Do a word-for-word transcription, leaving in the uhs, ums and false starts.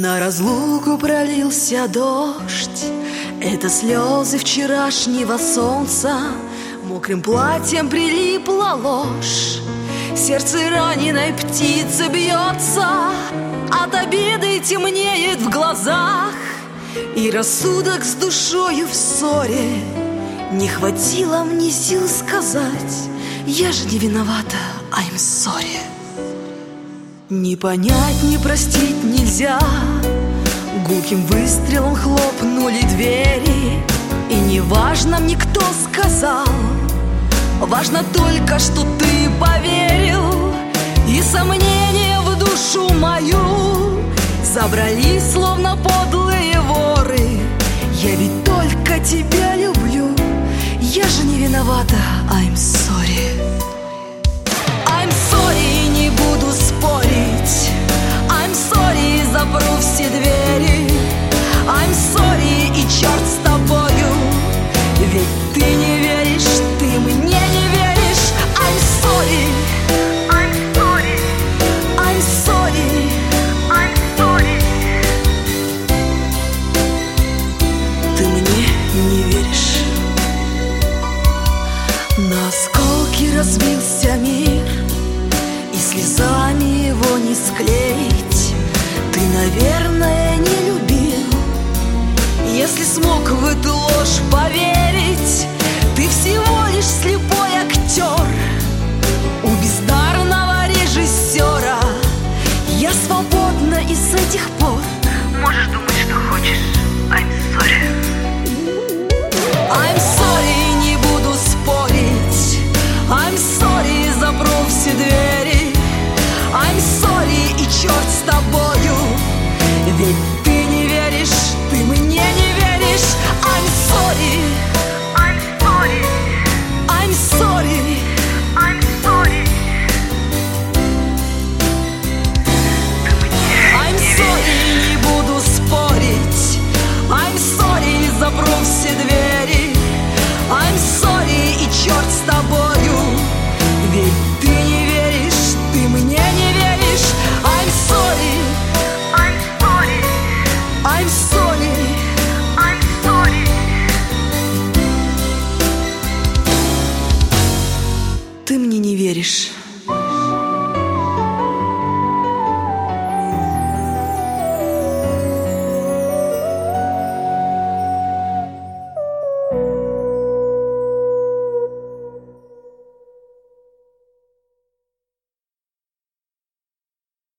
На разлуку пролился дождь, это слезы вчерашнего солнца. Мокрым платьем прилипла ложь, сердце раненой птицы бьется, от обиды темнеет в глазах, и рассудок с душою в ссоре. Не хватило мне сил сказать: я же не виновата, I'm sorry. Не понять, не простить нельзя, гулким выстрелом хлопнули двери. И не важно мне, кто сказал, важно только, что ты поверил. И сомнения в душу мою забрались, словно подлые воры. Я ведь только тебя люблю, я же не виновата, I'm sorry. I'm sorry, не буду спорить, I'm sorry, запру все двери. I'm sorry, и черт с тобою, ведь ты не веришь, ты мне не веришь. I'm sorry, I'm sorry, I'm sorry, I'm sorry. Ты мне не веришь. На осколки разбился мир, и слезами его не склеить. Ты, наверное, не любил, если смог в эту ложь поверить. Ты всего лишь слепой актер у бездарного режиссера. Я свободна, и с этих пор можешь думать, что хочешь, I'm sorry. I'm sorry, не буду спорить, I'm sorry, запру все двери. I'm sorry, и черт с тобою, ведь ты не веришь, ты мне не веришь. I'm sorry, I'm sorry, I'm sorry, I'm sorry. Ты мне I'm не sorry, не буду спорить, I'm sorry, запру все двери. I'm sorry, и черт с тобою, ведь ты не веришь, ты мне не веришь. I'm sorry, I'm sorry, I'm sorry, I'm sorry. ты мне не веришь.